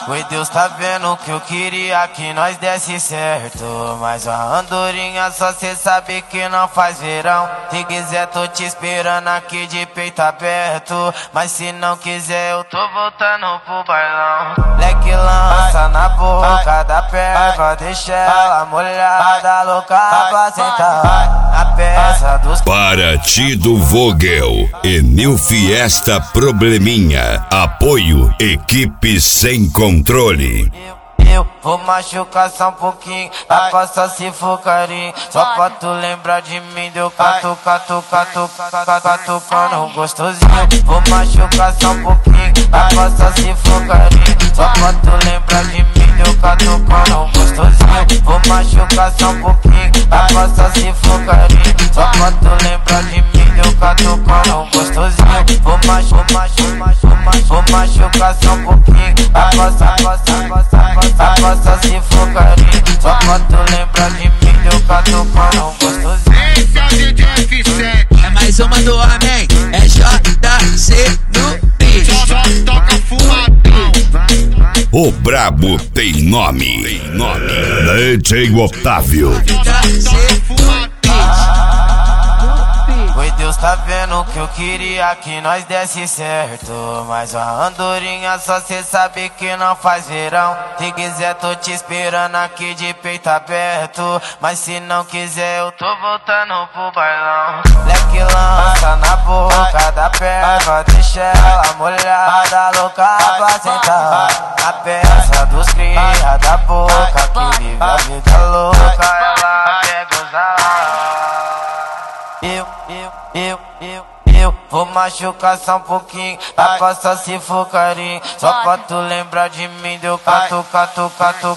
Foi Deus tá vendo que eu queria que nós desse certo, mas a andorinha só cê sabe que não faz verão. Se quiser tô te esperando aqui de peito aberto, mas se não quiser eu tô voltando pro bailão. Leque lança na boca da perva, deixa ela molhada, louca pra sentar na peça dos... Partido Vogel, Enil Fiesta Probleminha, apoio Equipe Sem Controle. Eu vou machucar só um pouquinho, dá pra só se for carinho. Só pra tu lembrar de mim, deu catucando gostosinho. Vou machucar só um pouquinho, dá pra só se for carinho. Só pra tu lembrar de mim, deu catucando gostosinho. Vou machucar só um pouquinho, dá pra só se for carinho. Só pra tu lembrar de mim, deu catucando gostosinho. Vou machucar só um pouquinho, dá pra só se for carinho. Só pra tu lembrar de mim, deu catucando gostosinho. Esse é o DJ F7. É mais uma do homem, é JC no beat. Só toca fumadão. O brabo tem nome. DJ Otávio. Só toca fumadão. Foi Deus tá vendo que eu queria que nós desse certo, mas a andorinha só cê sabe que não faz verão. Se quiser tô te esperando aqui de peito aberto, mas se não quiser eu tô voltando pro bailão. Leque lança na boca da perva, deixa ela molhada, louca pra sentar na peça dos cria da boca que vive a vida louca, ela quer gozar. Eu vou machucar só um pouquinho, dá pra só se for carinho. Só pra tu lembrar de mim, deu catucando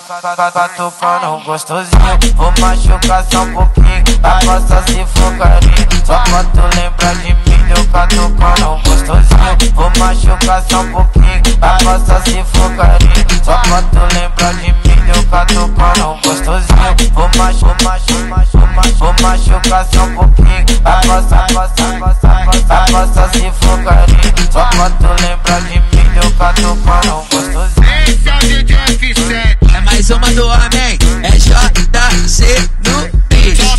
gostosinho. Vou machucar só um pouquinho, dá pra só se for carinho. Só pra tu lembrar de mim, deu catucando gostosinho. Vou machucar só um pouquinho, dá pra só se for carinho. Só pra tu lembrar de mim, deu catucando gostosinho. Vou machucar só um pouquinho, dá pra só se for carinho. Só pra tu lembrar de mim, deu catucando gostosinho. Esse é o DJ F7. É mais uma do homem, é JC no beat. Só